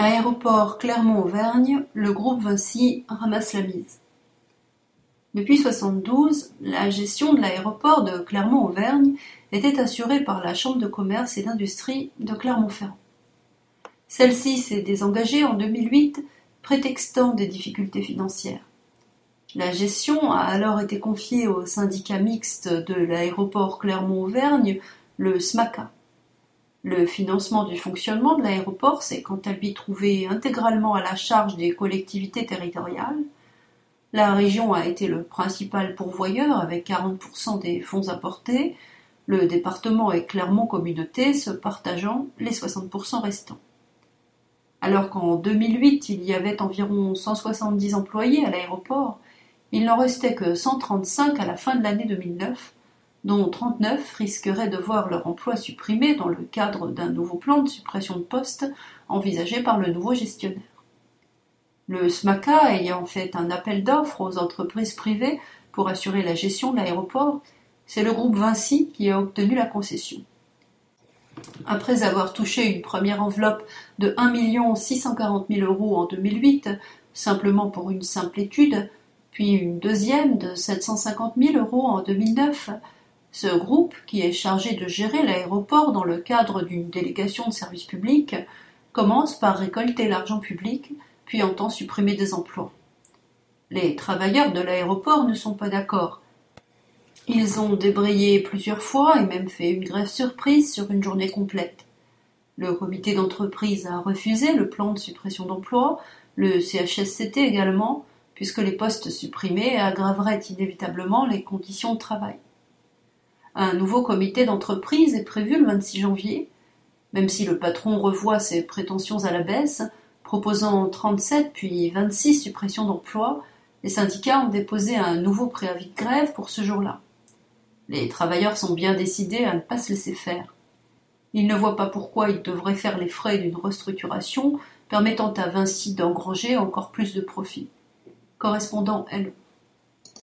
Aéroport Clermont-Auvergne, le groupe Vinci ramasse la mise. Depuis 1972, la gestion de l'aéroport de Clermont-Auvergne était assurée par la Chambre de commerce et d'industrie de Clermont-Ferrand. Celle-ci s'est désengagée en 2008, prétextant des difficultés financières. La gestion a alors été confiée au syndicat mixte de l'aéroport Clermont-Auvergne, le SMACA. Le financement du fonctionnement de l'aéroport s'est quant à lui trouvé intégralement à la charge des collectivités territoriales. La région a été le principal pourvoyeur avec 40% des fonds apportés, le département et Clermont Communauté se partageant les 60% restants. Alors qu'en 2008, il y avait environ 170 employés à l'aéroport, il n'en restait que 135 à la fin de l'année 2009, dont 39 risqueraient de voir leur emploi supprimé dans le cadre d'un nouveau plan de suppression de postes envisagé par le nouveau gestionnaire. Le SMACA ayant fait un appel d'offres aux entreprises privées pour assurer la gestion de l'aéroport, c'est le groupe Vinci qui a obtenu la concession. Après avoir touché une première enveloppe de 1 640 000 € en 2008, simplement pour une simple étude, puis une deuxième de 750 000 € en 2009, ce groupe, qui est chargé de gérer l'aéroport dans le cadre d'une délégation de service public, commence par récolter l'argent public, puis entend supprimer des emplois. Les travailleurs de l'aéroport ne sont pas d'accord. Ils ont débrayé plusieurs fois et même fait une grève surprise sur une journée complète. Le comité d'entreprise a refusé le plan de suppression d'emplois, le CHSCT également, puisque les postes supprimés aggraveraient inévitablement les conditions de travail. Un nouveau comité d'entreprise est prévu le 26 janvier, même si le patron revoit ses prétentions à la baisse, proposant 37 puis 26 suppressions d'emplois, les syndicats ont déposé un nouveau préavis de grève pour ce jour-là. Les travailleurs sont bien décidés à ne pas se laisser faire. Ils ne voient pas pourquoi ils devraient faire les frais d'une restructuration permettant à Vinci d'engranger encore plus de profits. Correspondant LE.